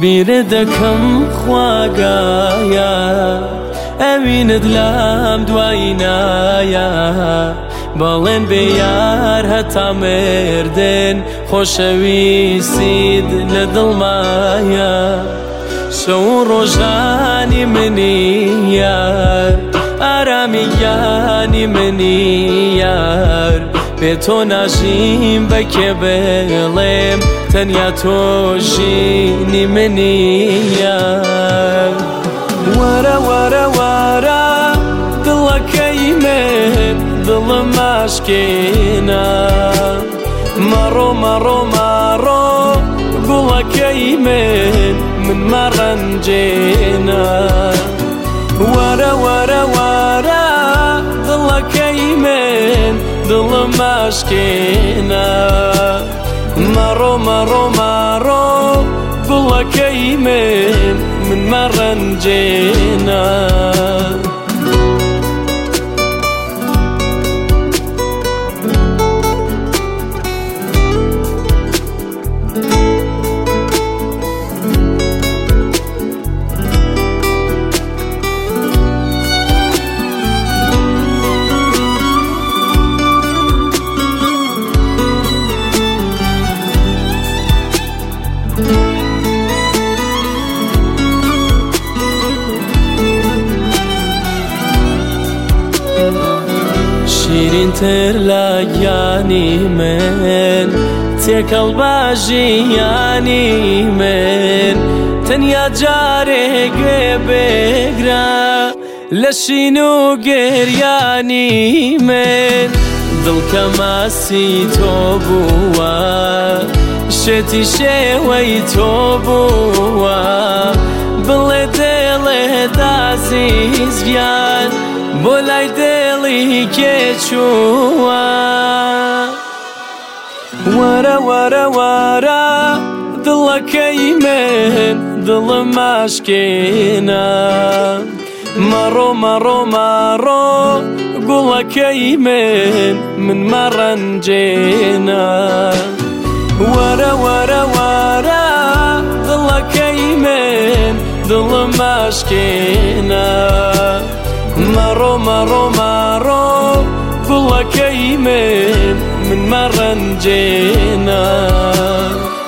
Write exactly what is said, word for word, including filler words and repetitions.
بیر دەکەم خواگایە ئەوینت لام دوایی نایە بەڵێن بێ یار هەتا مردن خۆشەویستیت لە دڵمایە شەو و ڕۆژانی منی یار ئارامیانی منی یار بێ تۆ ناژیم بەکێ بڵێم تەنیا تۆژینی منی یار وەرە وەرە وەرە دڵەکەی من دڵم ئاشکێنە مەڕۆ مەڕۆ مەڕۆ گوڵەکەی من من مەڕەنجێنە وەرە وەرە وەرە دڵەکەی من دڵم ئاشکێنە مەڕۆ مەڕۆ مەڕۆ گوڵەکەی من من مەڕەنجێنە شیرینتر لە گیانی من تێکەڵ بە ژیانی من تەنیا جارێک گوێ بگرە لە شین و گریانی من دڵکە ماسی تۆ بووە شێتی شێوەی تۆ بووە بڵێ دڵێت عەزیز گیان بۆ لای دڵی کێچووە وەرە وەرە وەرە دڵەکەی من دڵم ئاشکێنە مەڕۆ مەڕۆ مەڕۆ گوڵەکەی من من مەڕەنجێنە وەرە وەرە وەرە دڵەکەی من دڵم ئاشکێنە مەڕۆ مەڕۆ مەڕۆ گوڵەکەی من من مەڕەنجێنە